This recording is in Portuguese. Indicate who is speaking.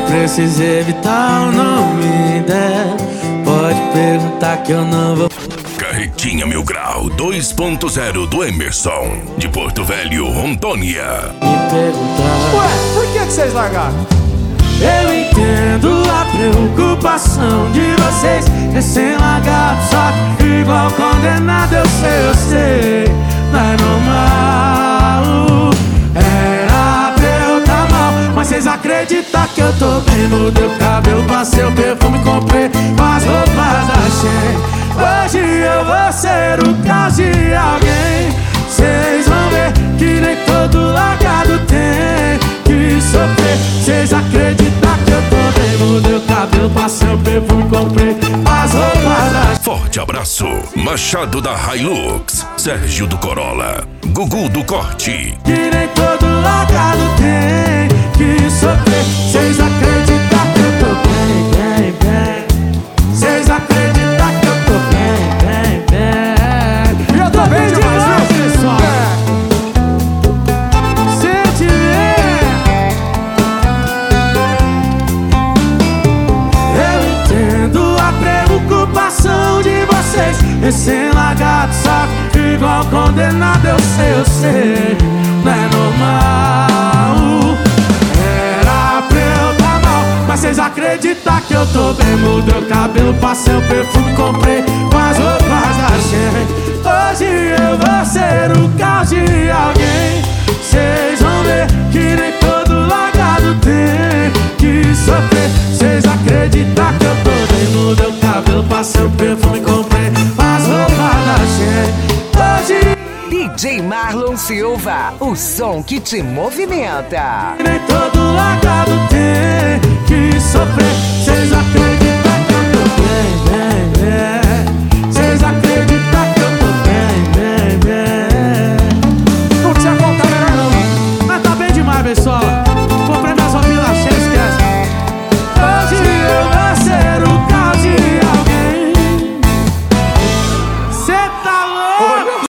Speaker 1: precisa evitar o nome dela. Pode perguntar que eu não vou.
Speaker 2: Carretinha Mil Grau 2.0 do Emerson, de Porto Velho, Rondônia.
Speaker 1: Me perguntar.
Speaker 3: Ué, por que vocês largaram?
Speaker 1: Eu entendo a preocupação de vocês, recém-largado, só que igual condenado. Eu sei, não é normal. Era pra eu tá mal, mas vocês acreditam que eu tô bem? Mudei o cabelo, passei o perfume, comprei as roupas da Shein. Hoje eu vou ser o caos de alguém. Vocês vão ver que nem todo largado tem que sofrer. Vocês acreditam que eu tô bem? Mudei o cabelo, passei o perfume, comprei as roupas da Shein.
Speaker 2: Forte abraço, Machado da Hilux, Sérgio do Corolla, Gugu do Corte.
Speaker 1: Que nem todo largado tem que sofrer. Vocês acreditam que eu tô bem, bem, bem. Vocês acreditam que eu tô bem, bem, bem.
Speaker 3: Eu tô bem demais, viu, pessoal?
Speaker 1: Sente eu entendo a preocupação de vocês, recém-largado, só que igual condenado. Eu sei, não é normal. Era pra eu tá mal, mas vocês acreditam que eu tô bem? Mudei o cabelo, passei o perfume, comprei as roupas da Shein. Hoje eu vou ser o caos de alguém. Vocês vão ver que nem todo largado tem que sofrer. Vocês acreditam que eu tô bem? Mudei o cabelo, passei o perfume, comprei as roupas da Shein. Hoje
Speaker 4: DJ Marlon Silva, o som que te movimenta.
Speaker 1: nem todo largado tem que sofrer.